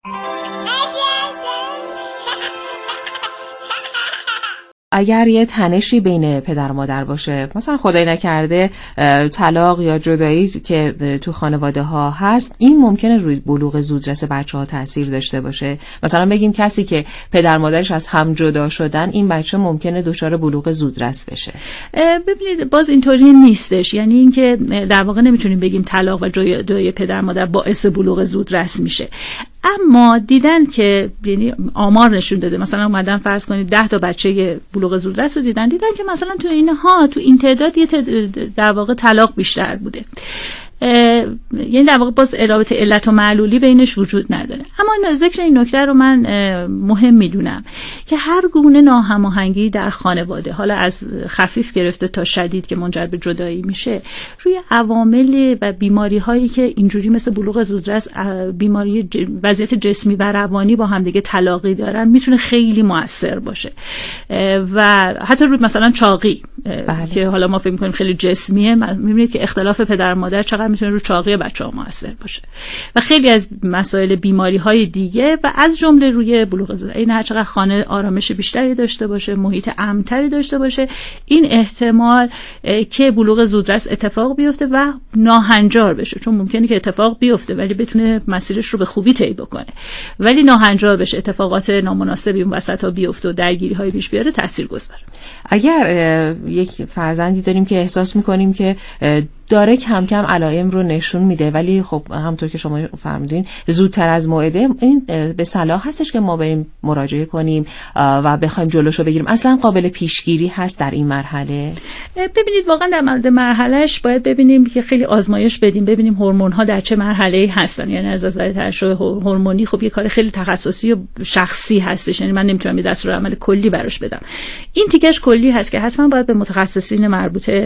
اگر یه تنشی بین پدر و مادر باشه، مثلا خدای نکرده طلاق یا جدایی که تو خانواده ها هست، این ممکنه روی بلوغ زودرس بچه‌ها تاثیر داشته باشه. مثلا بگیم کسی که پدر مادرش از هم جدا شدن، این بچه ممکنه دچار بلوغ زودرس بشه. ببینید باز اینطوری نیستش، یعنی اینکه در واقع نمیتونیم بگیم طلاق و جدایی پدر مادر باعث بلوغ زودرس میشه. اما دیدن که یعنی آمار نشون داده، مثلا اومدن فرض کنید 10 تا بچه بلوغ زودرس رو دیدن که مثلا تو این تعداد در واقع طلاق بیشتر بوده. یعنی در واقع باز رابطه علت و معلولی بینش وجود نداره. اما ذکر این نکته رو من مهم میدونم که هر گونه ناهماهنگی در خانواده، حالا از خفیف گرفته تا شدید که منجر به جدایی میشه، روی عوامل و بیماری هایی که اینجوری مثل بلوغ زودرس بیماری وضعیت جسمی و روانی با هم دیگه تلاقی دارن، میتونه خیلی مؤثر باشه. و حتی روی مثلا چاقی که حالا ما فکر می‌کنیم خیلی جسمیه، می‌بینید که اختلاف پدر مادر چقدر میتونه رو چاقی بچه‌ها مؤثر باشه و خیلی از مسائل بیماری‌های دیگه و از جمله روی بلوغ زودرس. این هر چقدر خانه آرامش بیشتری داشته باشه، محیط امن‌تری داشته باشه، این احتمال که بلوغ زودرس اتفاق بیفته و ناهنجار بشه، چون ممکنه که اتفاق بیفته ولی بتونه مسیرش رو به خوبی طی بکنه، ولی ناهنجار بشه، اتفاقات نامناسبی اون وسطا بیفته و درگیری‌های پیش بیاره، تاثیرگذاره. اگر یک فرزندی داریم که احساس می‌کنیم که داره کم کم علائم رو نشون میده، ولی خب همونطور که شما فرمودین زودتر از موعده، این به صلاح هستش که ما بریم مراجعه کنیم و بخوایم جلوشو بگیریم؟ اصلا قابل پیشگیری هست در این مرحله؟ ببینید واقعا در مورد مرحلهش باید ببینیم که خیلی آزمایش بدیم، ببینیم هورمون‌ها در چه مرحله‌ای هستن. یعنی از نظر ترشح هورمونی خب یه کار خیلی تخصصی و شخصی هستش، یعنی من نمیتونم یه دستورالعمل کلی براش بدم. این تیکش کلی هست که حتما باید به متخصصین مربوطه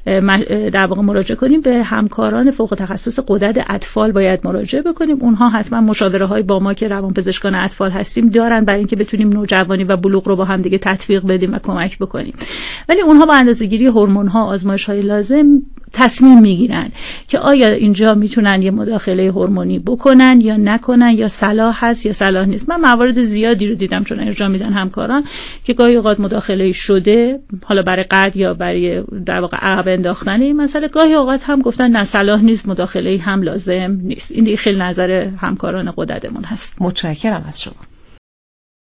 در واقع مراجعه کنیم. به همکاران فوق تخصص غدد اطفال باید مراجعه بکنیم. اونها حتما مشاوره‌های با ما که روانپزشکان اطفال هستیم دارن برای اینکه بتونیم نوجوانی و بلوغ رو با هم دیگه تطبیق بدیم و کمک بکنیم. ولی اونها با اندازه‌گیری هورمون‌ها، آزمایش‌های لازم تصمیم میگیرن که آیا اینجا میتونن یه مداخله هورمونی بکنن یا نکنن، یا صلاح هست یا صلاح نیست. من موارد زیادی رو دیدم چون ارجاع میدن همکاران که گاهی اوقات مداخله شده، حالا برای قد یا برای در واقع عقب انداختن این مسئله، گاهی اوقات هم گفتن نه صلاح نیست، مداخله هم لازم نیست. این دیگه خیلی نظر همکاران غددمون هست. متشکرم از شما.